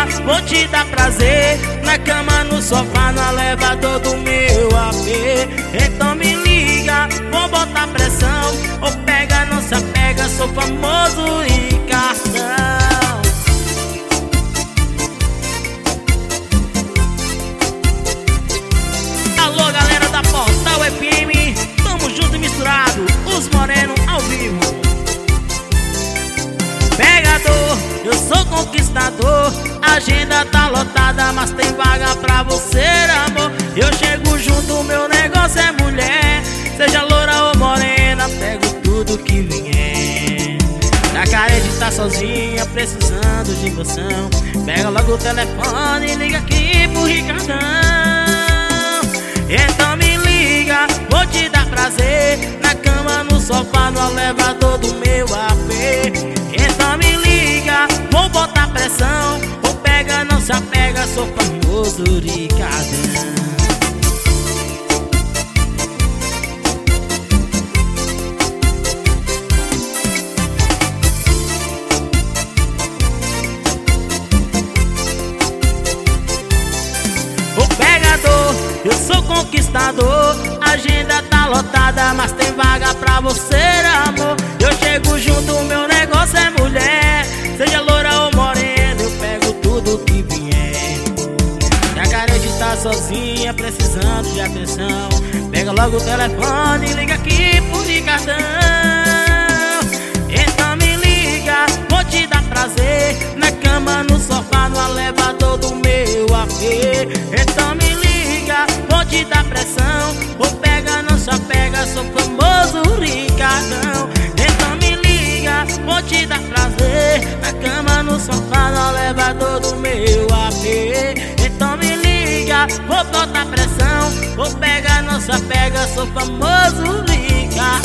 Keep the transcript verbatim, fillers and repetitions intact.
liga, vou te dar prazer. Na cama, no sofá, no elevador do meu A P. Então me liga, vou botar pressão. Ou pega, não se apega, sou famoso Ricardão. Alô, galera da Portal F M, tamo junto e misturado, os morenos ao vivo. Pegador, eu sou conquistador. A agenda tá lotada, mas tem vaga pra você, amor. Eu chego junto, meu negócio é mulher. Seja loura ou morena, pego tudo que vier. Na carede tá sozinha, precisando de emoção. Pega logo o telefone e liga aqui pro Ricardão. Então me liga, vou te dar prazer. Na cama, no sofá, no elevador do meu A P. Então me liga, vou botar pressão. Ou pega, não se apega, sou famoso Ricardão. O pegador, eu sou conquistador. A agenda tá lotada, mas tem vaga pra você, amor. Eu chego junto, meu negócio é mulher. Seja loura ou morena, eu pego tudo que vier. E a carente tá sozinha, precisando de atenção. Pega logo o telefone e liga aqui pro Ricardão. Então me liga, vou te dar prazer. Na cama, no sofá, no elevador do meu A P. Então me liga, vou te dar pressão. Ou pega, não se apega, sou famoso Ricardão. Então me liga, vou te dar prazer. Na cama, no sofá, no elevador do meu A P. Então me liga, vou botar pressão. Ou pega, não se apega, sou famoso Ricardão.